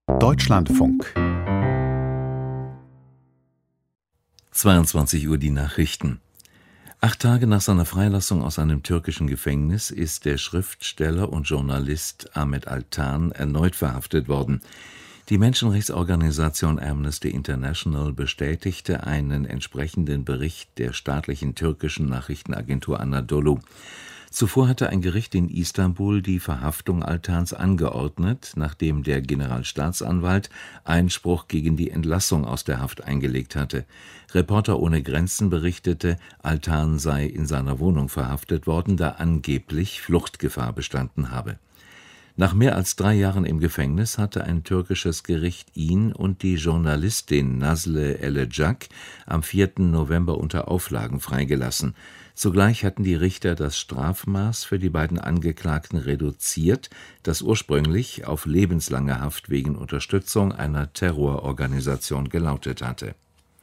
Deutschlandfunk. 22 Uhr die Nachrichten. 8 Tage nach seiner Freilassung aus einem türkischen Gefängnis ist der Schriftsteller und Journalist Ahmet Altan erneut verhaftet worden. Die Menschenrechtsorganisation Amnesty International bestätigte einen entsprechenden Bericht der staatlichen türkischen Nachrichtenagentur Anadolu. Zuvor hatte ein Gericht in Istanbul die Verhaftung Altans angeordnet, nachdem der Generalstaatsanwalt Einspruch gegen die Entlassung aus der Haft eingelegt hatte. Reporter ohne Grenzen berichtete, Altan sei in seiner Wohnung verhaftet worden, da angeblich Fluchtgefahr bestanden habe. Nach mehr als 3 Jahren im Gefängnis hatte ein türkisches Gericht ihn und die Journalistin Nazlı Elejak am 4. November unter Auflagen freigelassen. Zugleich hatten die Richter das Strafmaß für die beiden Angeklagten reduziert, das ursprünglich auf lebenslange Haft wegen Unterstützung einer Terrororganisation gelautet hatte.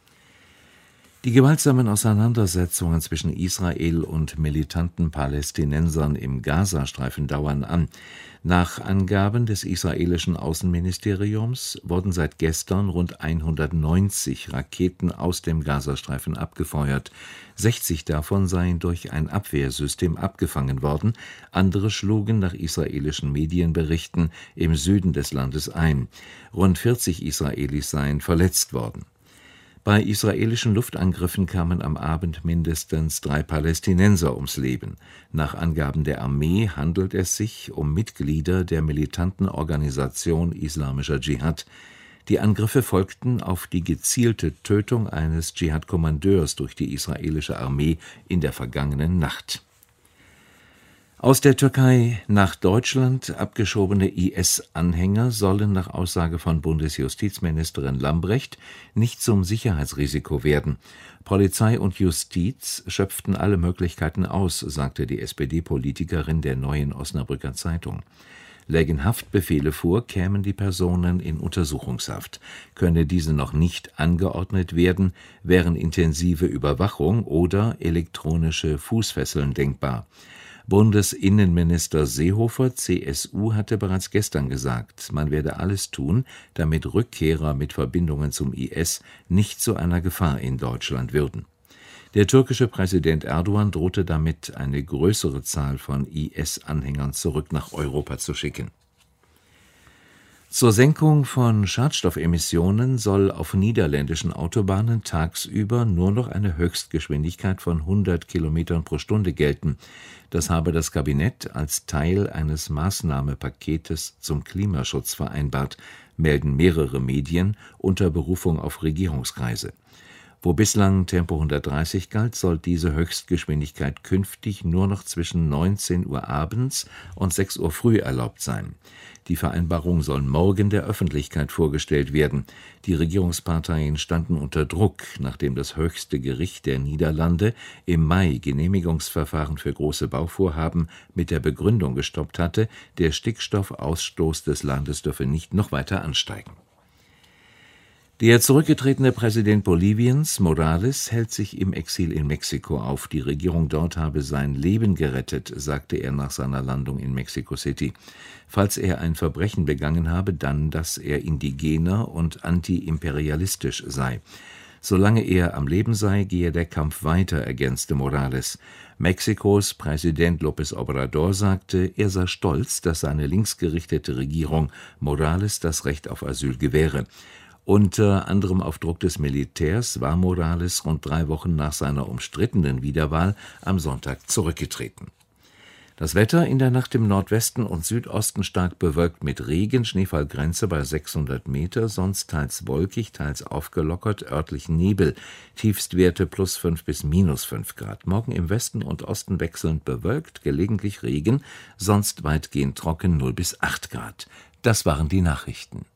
Die gewaltsamen Auseinandersetzungen zwischen Israel und militanten Palästinensern im Gazastreifen dauern an. Nach Angaben des israelischen Außenministeriums wurden seit gestern rund 190 Raketen aus dem Gazastreifen abgefeuert. 60 davon seien durch ein Abwehrsystem abgefangen worden, andere schlugen nach israelischen Medienberichten im Süden des Landes ein. Rund 40 Israelis seien verletzt worden. Bei israelischen Luftangriffen kamen am Abend mindestens 3 Palästinenser ums Leben. Nach Angaben der Armee handelt es sich um Mitglieder der militanten Organisation Islamischer Dschihad. Die Angriffe folgten auf die gezielte Tötung eines Dschihad-Kommandeurs durch die israelische Armee in der vergangenen Nacht. Aus der Türkei nach Deutschland abgeschobene IS-Anhänger sollen nach Aussage von Bundesjustizministerin Lambrecht nicht zum Sicherheitsrisiko werden. Polizei und Justiz schöpften alle Möglichkeiten aus, sagte die SPD-Politikerin der Neuen Osnabrücker Zeitung. Lägen Haftbefehle vor, kämen die Personen in Untersuchungshaft. Könne diese noch nicht angeordnet werden, wären intensive Überwachung oder elektronische Fußfesseln denkbar. Bundesinnenminister Seehofer, CSU, hatte bereits gestern gesagt, man werde alles tun, damit Rückkehrer mit Verbindungen zum IS nicht zu einer Gefahr in Deutschland würden. Der türkische Präsident Erdogan drohte damit, eine größere Zahl von IS-Anhängern zurück nach Europa zu schicken. Zur Senkung von Schadstoffemissionen soll auf niederländischen Autobahnen tagsüber nur noch eine Höchstgeschwindigkeit von 100 km pro Stunde gelten. Das habe das Kabinett als Teil eines Maßnahmenpaketes zum Klimaschutz vereinbart, melden mehrere Medien unter Berufung auf Regierungskreise. Wo bislang Tempo 130 galt, soll diese Höchstgeschwindigkeit künftig nur noch zwischen 19 Uhr abends und 6 Uhr früh erlaubt sein. Die Vereinbarung soll morgen der Öffentlichkeit vorgestellt werden. Die Regierungsparteien standen unter Druck, nachdem das höchste Gericht der Niederlande im Mai Genehmigungsverfahren für große Bauvorhaben mit der Begründung gestoppt hatte, der Stickstoffausstoß des Landes dürfe nicht noch weiter ansteigen. Der zurückgetretene Präsident Boliviens, Morales, hält sich im Exil in Mexiko auf. Die Regierung dort habe sein Leben gerettet, sagte er nach seiner Landung in Mexico City. Falls er ein Verbrechen begangen habe, dann, dass er indigener und antiimperialistisch sei. Solange er am Leben sei, gehe der Kampf weiter, ergänzte Morales. Mexikos Präsident López Obrador sagte, er sei stolz, dass seine linksgerichtete Regierung Morales das Recht auf Asyl gewähre. Unter anderem auf Druck des Militärs war Morales rund 3 Wochen nach seiner umstrittenen Wiederwahl am Sonntag zurückgetreten. Das Wetter in der Nacht im Nordwesten und Südosten stark bewölkt mit Regen, Schneefallgrenze bei 600 Meter, sonst teils wolkig, teils aufgelockert, örtlich Nebel, Tiefstwerte +5 bis -5 Grad. Morgen im Westen und Osten wechselnd bewölkt, gelegentlich Regen, sonst weitgehend trocken 0 bis 8 Grad. Das waren die Nachrichten.